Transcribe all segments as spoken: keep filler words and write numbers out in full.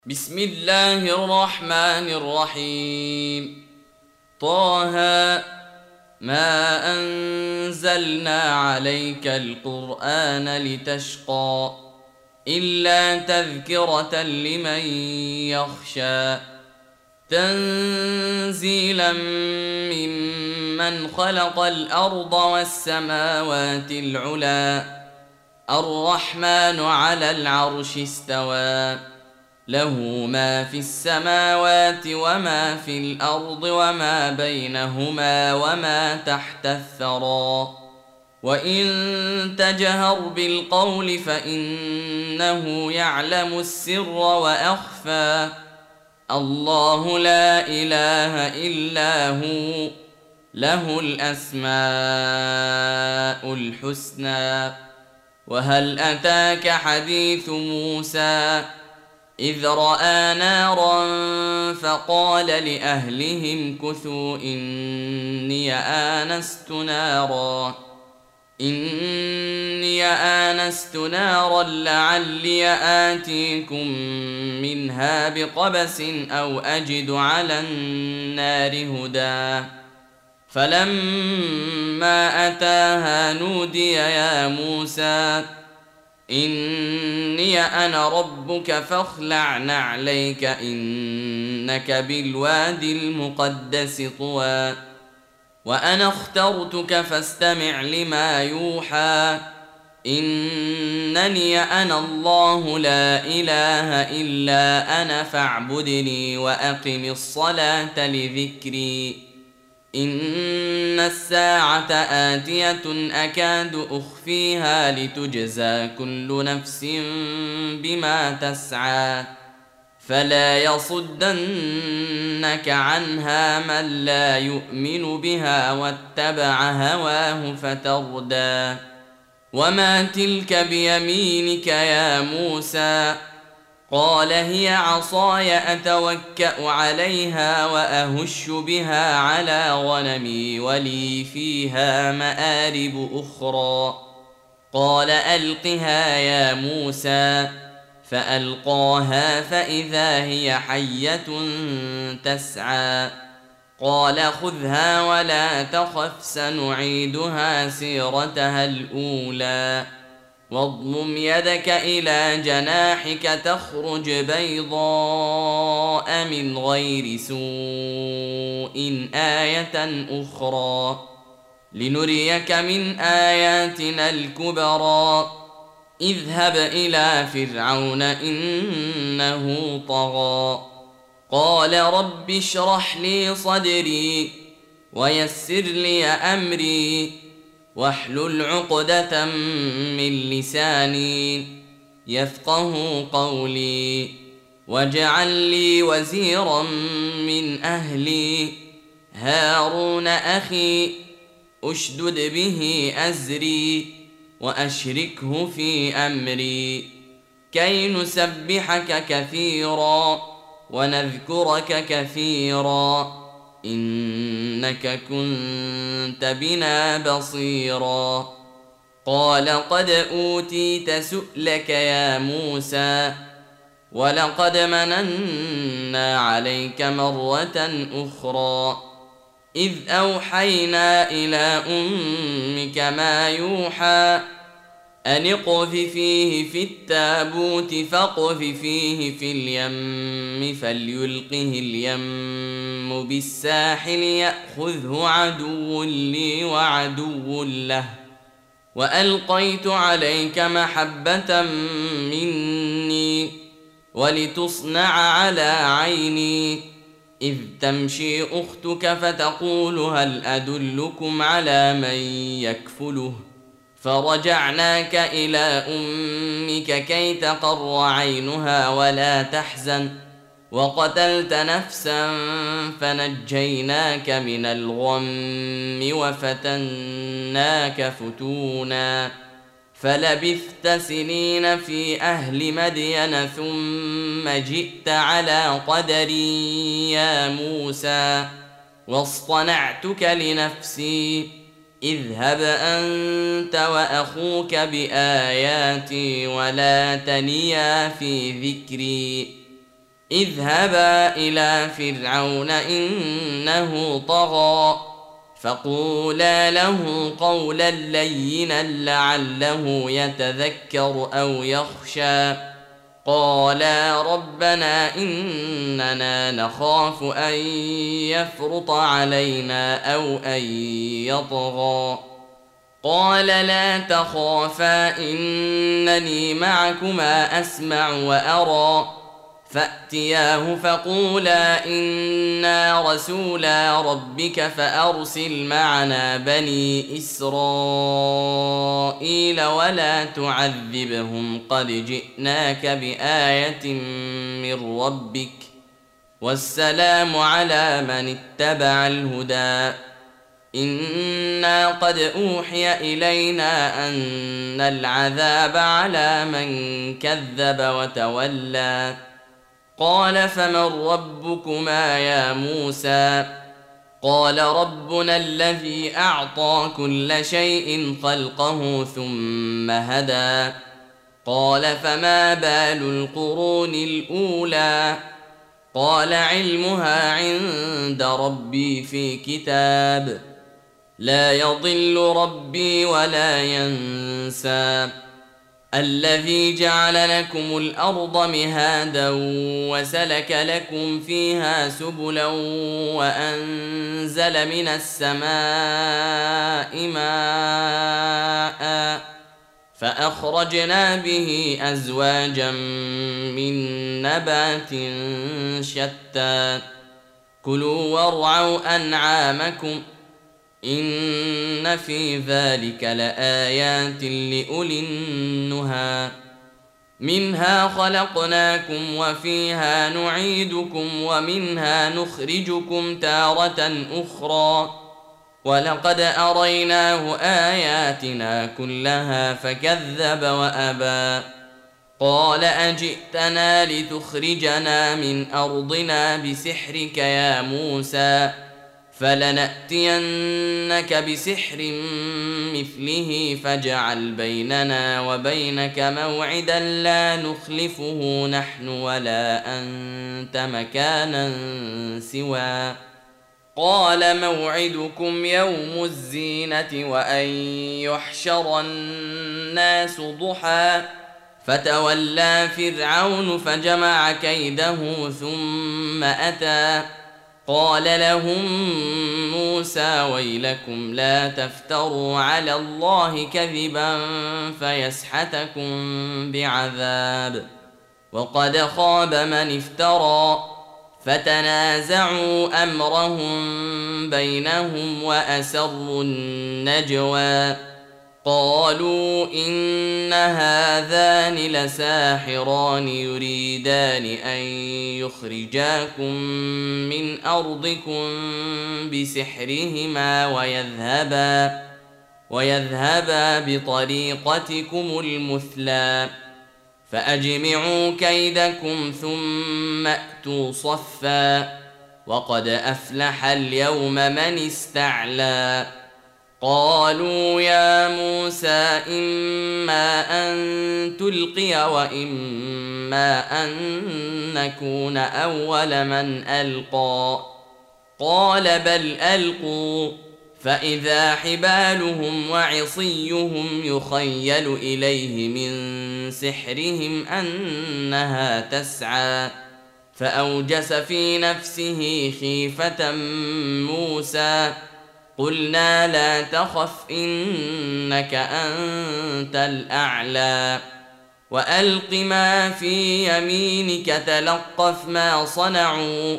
بسم الله الرحمن الرحيم. طه ما أنزلنا عليك القرآن لتشقى إلا تذكرة لمن يخشى تنزيلا ممن خلق الأرض والسماوات العلى الرحمن على العرش استوى له ما في السماوات وما في الأرض وما بينهما وما تحت الثرى وإن تجهر بالقول فإنه يعلم السر وأخفى الله لا إله إلا هو له الأسماء الحسنى. وهل أتاك حديث موسى إذ رأى نارا فقال لأهلهم كثوا إني آنست نارا إني آنست نارا لعلي آتيكم منها بقبس أو أجد على النار هدى فلما أتاها نودي يا موسى إني أنا ربك فاخلع نعليك إنك بالوادي المقدس طوى وأنا اخترتك فاستمع لما يوحى إنني أنا الله لا إله إلا أنا فاعبدني وأقم الصلاة لذكري إن الساعة آتية أكاد أخفيها لتجزى كل نفس بما تسعى فلا يصدنك عنها من لا يؤمن بها واتبع هواه فتردى وما تلك بيمينك يا موسى قال هي عصاي أتوكأ عليها وأهش بها على غنمي ولي فيها مآرب أخرى قال ألقها يا موسى فألقاها فإذا هي حية تسعى قال خذها ولا تخف سنعيدها سيرتها الأولى واضمم يدك إلى جناحك تخرج بيضاء من غير سوء آية أخرى لنريك من آياتنا الكبرى اذهب إلى فرعون إنه طغى قال رب اشرح لي صدري ويسر لي أمري واحلل عقدة من لساني يفقه قولي واجعل لي وزيرا من أهلي هارون أخي أشدد به أزري وأشركه في أمري كي نسبحك كثيرا ونذكرك كثيرا إنك كنت بنا بصيرا قال قد أوتيت سؤلك يا موسى ولقد مننا عليك مرة أخرى إذ أوحينا إلى أمك ما يوحى أن اقذفيه في التابوت فاقذفيه في اليم فليلقه اليم بالساحل يأخذه عدو لي وعدو له وألقيت عليك محبة مني ولتصنع على عيني إذ تمشي أختك فتقول هل أدلكم على من يكفله فرجعناك إلى أمك كي تقر عينها ولا تحزن وقتلت نفسا فنجيناك من الغم وفتناك فتونا فلبثت سنين في أهل مدين ثم جئت على قدري يا موسى واصطنعتك لنفسي اذهب أنت وأخوك بآياتي ولا تنيا في ذكري اذهبا إلى فرعون إنه طغى فقولا له قولا لينا لعله يتذكر أو يخشى قالا ربنا إننا نخاف أن يفرط علينا أو أن يطغى قال لا تخافا إنني معكما أسمع وأرى فأتياه فقولا إنا رسولا ربك فأرسل معنا بني إسرائيل ولا تعذبهم قد جئناك بآية من ربك والسلام على من اتبع الهدى إنا قد أوحي إلينا أن العذاب على من كذب وتولى قال فمن ربكما يا موسى قال ربنا الذي أعطى كل شيء خلقه ثم هدى قال فما بال القرون الأولى قال علمها عند ربي في كتاب لا يضل ربي ولا ينسى الذي جعل لكم الأرض مهادا وسلك لكم فيها سبلا وأنزل من السماء ماء فأخرجنا به أزواجا من نبات شتى كلوا وارعوا أنعامكم إن في ذلك لآيات لأولي النهى منها خلقناكم وفيها نعيدكم ومنها نخرجكم تارة أخرى ولقد أريناه آياتنا كلها فكذب وأبى قال أجئتنا لتخرجنا من أرضنا بسحرك يا موسى فلنأتينك بسحر مثله فاجعل بيننا وبينك موعدا لا نخلفه نحن ولا أنت مكانا سوى قال موعدكم يوم الزينة وأن يحشر الناس ضحى فتولى فرعون فجمع كيده ثم أتى قال لهم موسى ويلكم لا تفتروا على الله كذبا فيسحتكم بعذاب وقد خاب من افترى فتنازعوا أمرهم بينهم وأسروا النجوى قالوا إن هذان لساحران يريدان أن يخرجاكم من أرضكم بسحرهما ويذهبا ويذهبا بطريقتكم المثلى فأجمعوا كيدكم ثم أتوا صفا وقد أفلح اليوم من استعلى قالوا يا موسى إما أن تلقي وإما أن نكون أول من ألقى قال بل ألقوا فإذا حبالهم وعصيهم يخيل إليه من سحرهم أنها تسعى فأوجس في نفسه خيفة موسى قلنا لا تخف إنك أنت الأعلى وألق ما في يمينك تلقف ما صنعوا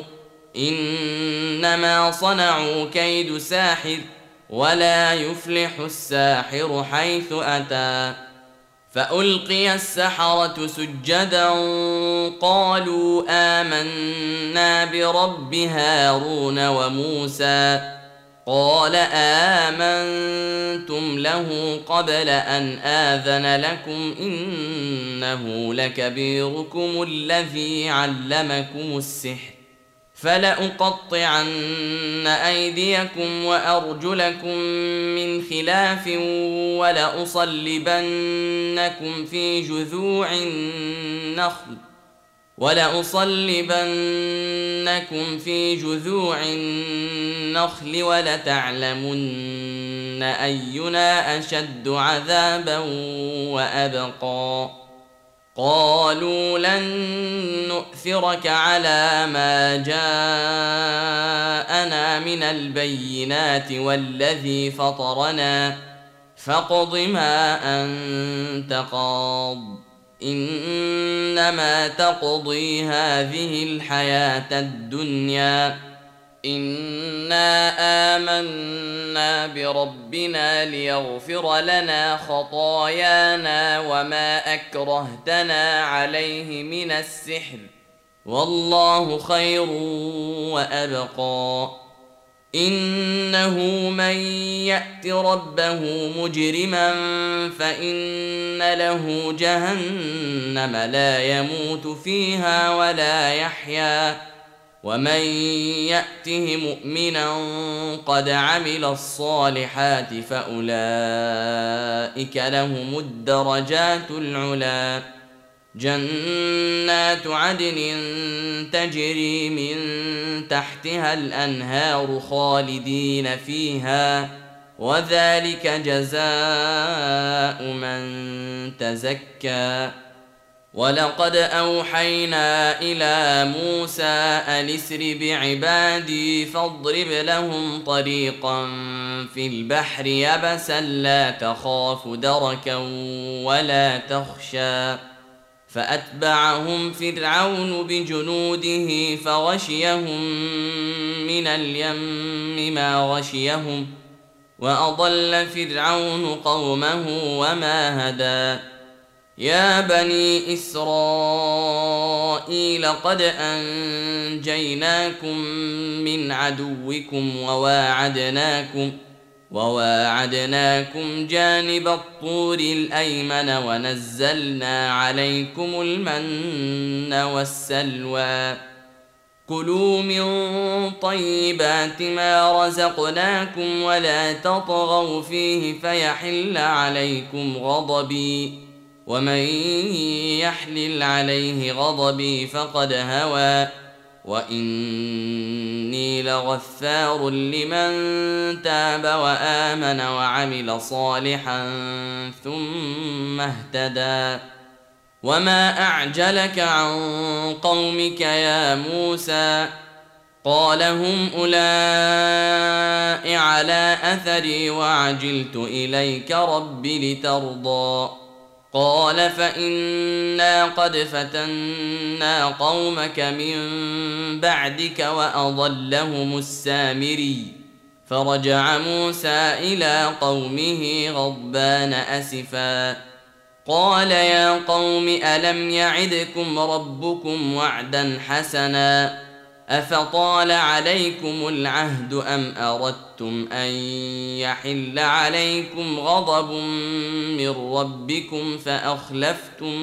إنما صنعوا كيد ساحر ولا يفلح الساحر حيث أتى فألقي السحرة سجدا قالوا آمنا برب هارون وموسى قال آمنتم له قبل أن آذن لكم إنه لكبيركم الذي علمكم السحر فلأقطعن أيديكم وأرجلكم من خلاف ولأصلبنكم في جذوع النخل ولأصلبنكم في جذوع النخل ولتعلمن أينا أشد عذابا وأبقى قالوا لن نؤثرك على ما جاءنا من البينات والذي فطرنا فاقض ما أنت قاض إنما تقضي هذه الحياة الدنيا إنا آمنا بربنا ليغفر لنا خطايانا وما أكرهتنا عليه من السحر والله خير وأبقى إنه من يأت ربه مجرما فإن له جهنم لا يموت فيها ولا يحيا ومن يأته مؤمنا قد عمل الصالحات فأولئك لهم الدرجات العلا جنات عدن تجري من تحتها الأنهار خالدين فيها وذلك جزاء من تزكى ولقد أوحينا إلى موسى أن اسر بعبادي فاضرب لهم طريقا في البحر يبسا لا تخاف دركا ولا تخشى فأتبعهم فرعون بجنوده فغشيهم من اليم ما غشيهم وأضل فرعون قومه وما هدى يا بني إسرائيل قد أنجيناكم من عدوكم وواعدناكم وواعدناكم جانب الطور الأيمن ونزلنا عليكم المن والسلوى كلوا من طيبات ما رزقناكم ولا تطغوا فيه فيحل عليكم غضبي ومن يحلل عليه غضبي فقد هوى وإني لغفار لمن تاب وآمن وعمل صالحا ثم اهتدى وما أعجلك عن قومك يا موسى قال هم أولئك على أثري وعجلت إليك رب لترضى قال فإنا قد فتنا قومك من بعدك وأضلهم السامري فرجع موسى إلى قومه غضبان أسفا قال يا قوم ألم يعدكم ربكم وعدا حسنا أفطال عليكم العهد أم أردتم أن يحل عليكم غضب من ربكم فأخلفتم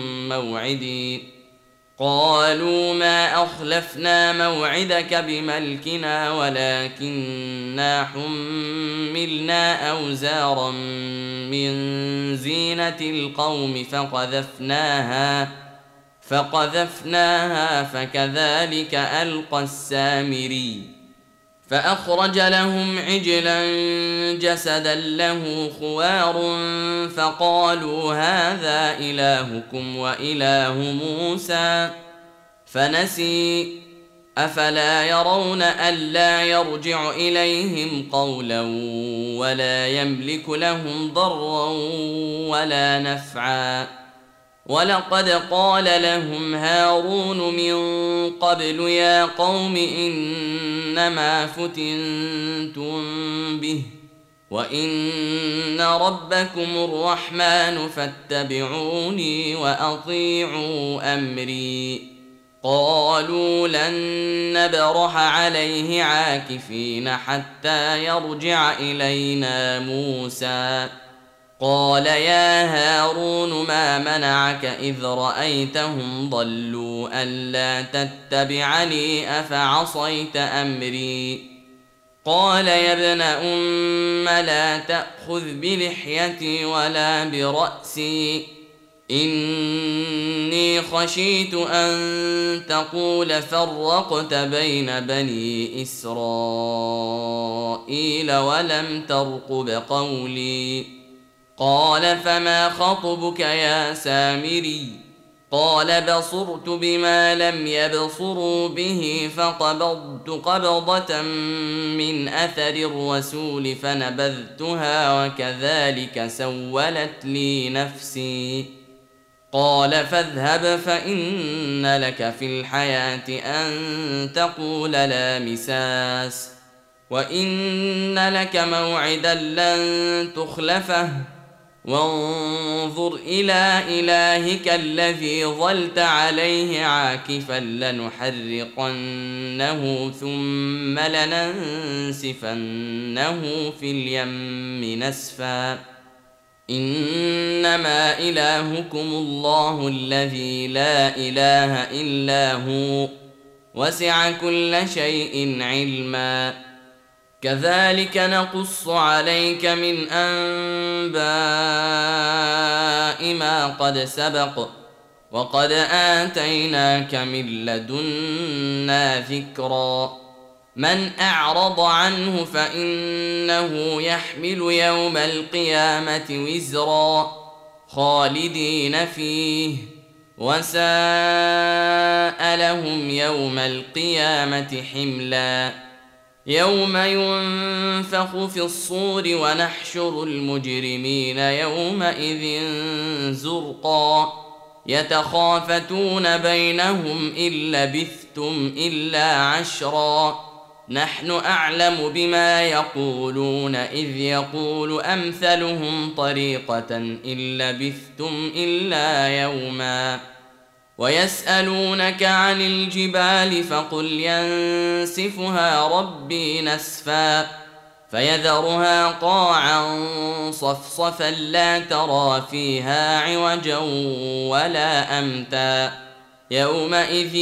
موعدي قالوا ما أخلفنا موعدك بملكنا ولكننا حملنا أوزارا من زينة القوم فقذفناها فقذفناها فكذلك ألقى السامري فأخرج لهم عجلا جسدا له خوار فقالوا هذا إلهكم وإله موسى فنسي أفلا يرون ألا يرجع إليهم قولا ولا يملك لهم ضرا ولا نفعا ولقد قال لهم هارون من قبل يا قوم إنما فتنتم به وإن ربكم الرحمن فاتبعوني وأطيعوا أمري قالوا لن نبرح عليه عاكفين حتى يرجع إلينا موسى قال يا هارون ما منعك إذ رأيتهم ضلوا ألا تتبعني أفعصيت أمري قال يا ابن أم لا تأخذ بلحيتي ولا برأسي إني خشيت أن تقول فرقت بين بني إسرائيل ولم ترقب قولي. قال فما خطبك يا سامري؟ قال بصرت بما لم يبصروا به فقبضت قبضة من أثر الرسول فنبذتها وكذلك سولت لي نفسي. قال فاذهب فإن لك في الحياة أن تقول لا مساس وإن لك موعدا لن تخلفه وانظر إلى إلهك الذي ظلت عليه عاكفا لنحرقنه ثم لننسفنه في اليم نسفا. إنما إلهكم الله الذي لا إله إلا هو وسع كل شيء علما. كذلك نقص عليك من أنباء ما قد سبق وقد آتيناك من لدنا ذكرا. من أعرض عنه فإنه يحمل يوم القيامة وزرا خالدين فيه وساء لهم يوم القيامة حملا. يوم ينفخ في الصور ونحشر المجرمين يومئذ زرقا يتخافتون بينهم إن لبثتم إلا عشرا نحن أعلم بما يقولون إذ يقول أمثلهم طريقة إن لبثتم إلا يوما. ويسألونك عن الجبال فقل ينسفها ربي نسفا فيذرها قاعا صفصفا لا ترى فيها عوجا ولا أمتا. يومئذ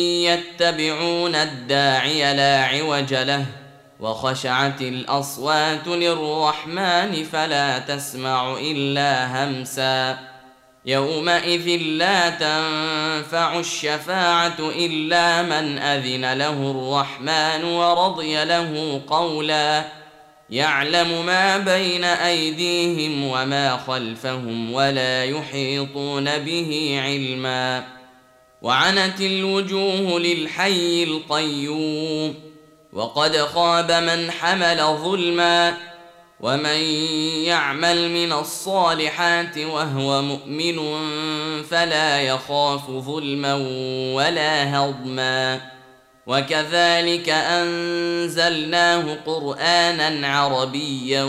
يتبعون الداعي لا عوج له وخشعت الأصوات للرحمن فلا تسمع إلا همسا. يومئذ لا تنفع الشفاعة إلا من أذن له الرحمن ورضي له قولا. يعلم ما بين أيديهم وما خلفهم ولا يحيطون به علما. وعنت الوجوه للحي القيوم وقد خاب من حمل ظلما. ومن يعمل من الصالحات وهو مؤمن فلا يخاف ظلما ولا هضما. وكذلك أنزلناه قرآنا عربيا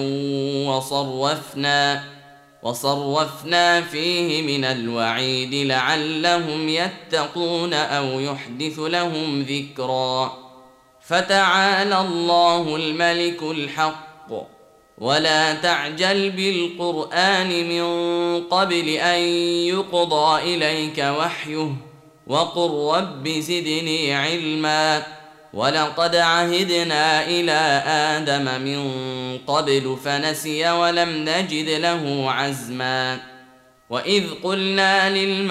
وصرفنا وصرفنا فيه من الوعيد لعلهم يتقون أو يحدث لهم ذكرا. فتعالى الله الملك الحق ولا تعجل بالقرآن من قبل أن يقضى إليك وحيه وقل رب زدني علما. ولقد عهدنا إلى آدم من قبل فنسي ولم نجد له عزما. وإذ قلنا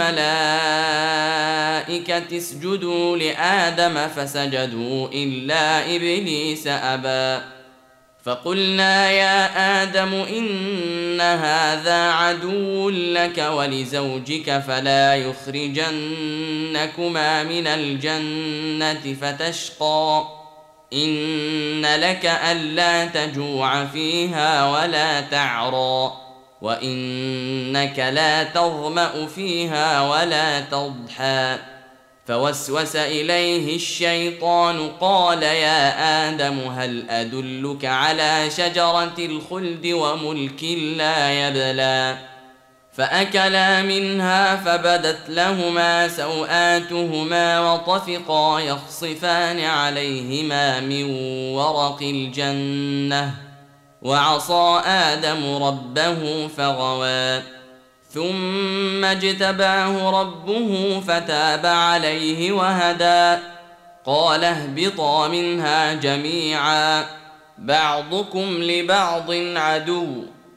للملائكة اسجدوا لآدم فسجدوا إلا إبليس أبى. فقلنا يا آدم إن هذا عدو لك ولزوجك فلا يخرجنكما من الجنة فتشقى. إن لك ألا تجوع فيها ولا تعرى وإنك لا تظمأ فيها ولا تضحى. فوسوس إليه الشيطان قال يا آدم هل أدلك على شجرة الخلد وملك لا يبلى. فأكلا منها فبدت لهما سوآتهما وطفقا يخصفان عليهما من ورق الجنة وعصى آدم ربه فغوى. ثم اجتباه ربه فتاب عليه وهدى. قال اهبطا منها جميعا بعضكم لبعض عدو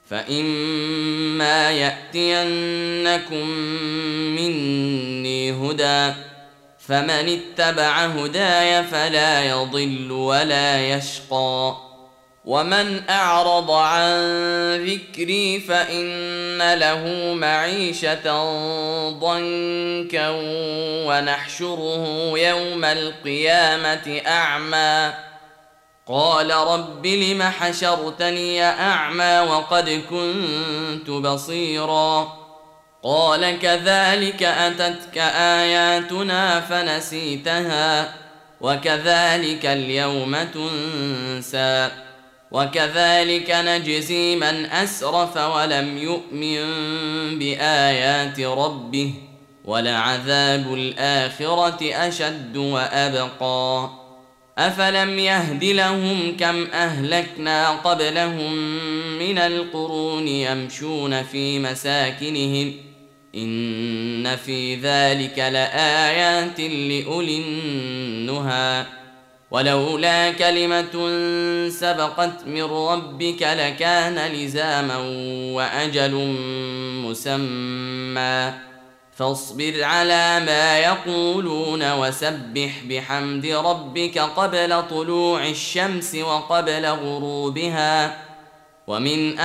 فإما يأتينكم مني هدى فمن اتبع هداي فلا يضل ولا يشقى ومن أعرض عن ذكري فإن له معيشة ضنكا ونحشره يوم القيامة أعمى قال رب لم حشرتني أعمى وقد كنت بصيرا قال كذلك أتتك آياتنا فنسيتها وكذلك اليوم تنسى وكذلك نجزي من أسرف ولم يؤمن بآيات ربه ولعذاب الآخرة أشد وأبقى أفلم يهد لهم كم أهلكنا قبلهم من القرون يمشون في مساكنهم إن في ذلك لآيات لأولي النهى ولولا كلمة سبقت من ربك لكان لزاما وأجل مسمى فاصبر على ما يقولون وسبح بحمد ربك قبل طلوع الشمس وقبل غروبها ومن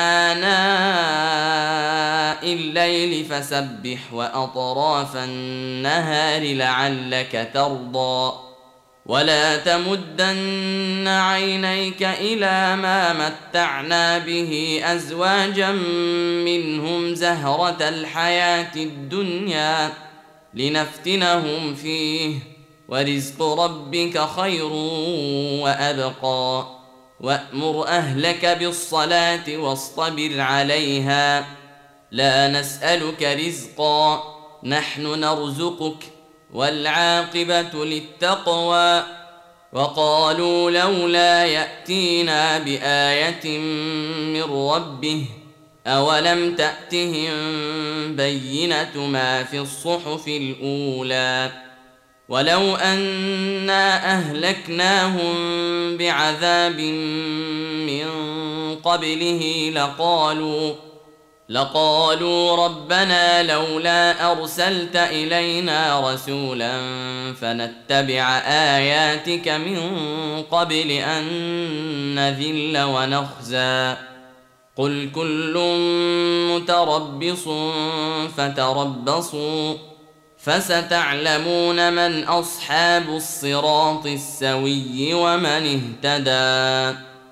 آناء الليل فسبح وأطراف النهار لعلك ترضى ولا تمدن عينيك إلى ما متعنا به أزواجا منهم زهرة الحياة الدنيا لنفتنهم فيه ورزق ربك خير وأبقى وأمر أهلك بالصلاة واصطبر عليها لا نسألك رزقا نحن نرزقك والعاقبة للتقوى وقالوا لولا يأتينا بآية من ربه أولم تأتهم بينة ما في الصحف الأولى ولو أنا أهلكناهم بعذاب من قبله لقالوا لقالوا ربنا لولا أرسلت إلينا رسولا فنتبع آياتك من قبل أن نذل ونخزى قل كل متربص فتربصوا فستعلمون من أصحاب الصراط السوي ومن اهتدى.